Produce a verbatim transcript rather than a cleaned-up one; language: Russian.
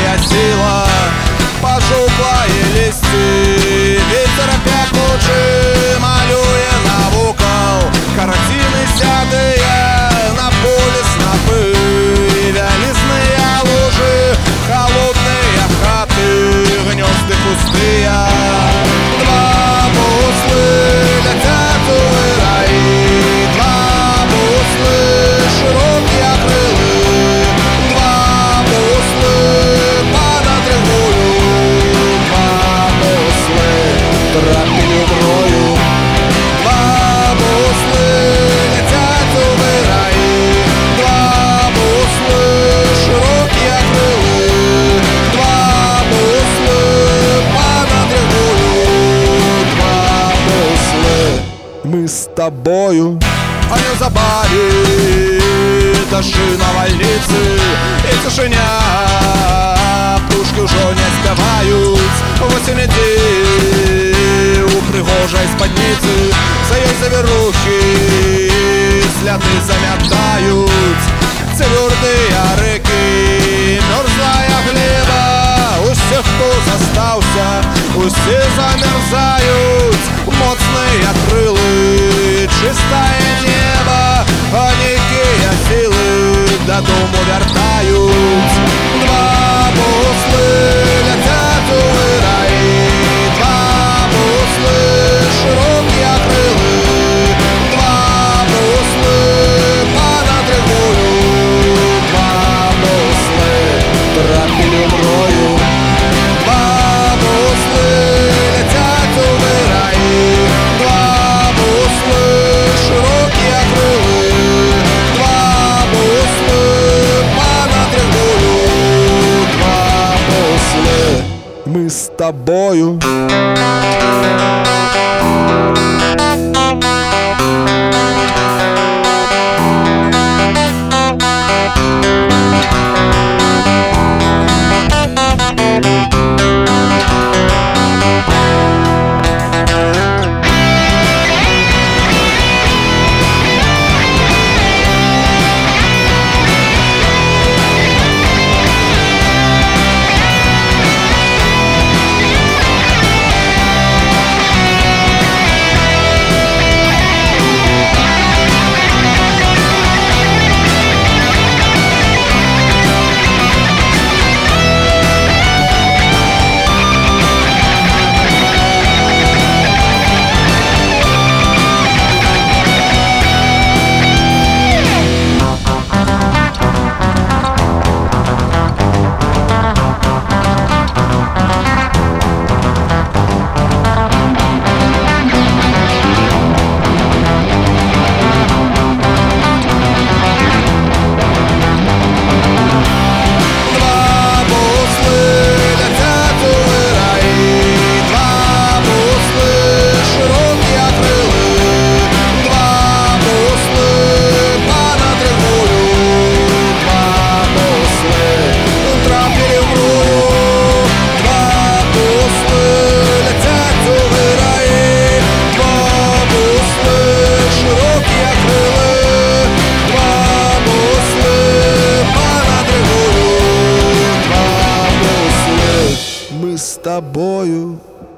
твоя сила, пожухлые листы, ветер пекучий малює навокал, картины сятые на поле снопы, вялизные лужи, холодные хаты, гнезды пустые. Два буслы летят у раи, два буслы широкие крылы, два буслы понад рекою, два буслы трапили в рою. Два буслы летят у раи, два буслы широкие крылы, два буслы понад рекою, два буслы. Мы с тобою, а не в забаве, дожди на вольнице и тишиня. Птушки уже не спевают, восемь идей у прихожей спадницы, за ее заверухи сляды замятают. Твердые реки, мерзлая глеба, у всех, кто застался, усе замерзают. Моцные крылы, чистое небо, а некие силы додому вертают. Два буслы летят у раи, два буслы широкие крылы, два буслы понад рекою, два буслы трапили в рою. Два буслы летят у раи, два буслы широкие крылы, два буслы понад рекою, два буслы. Мы с тобою. С тобою.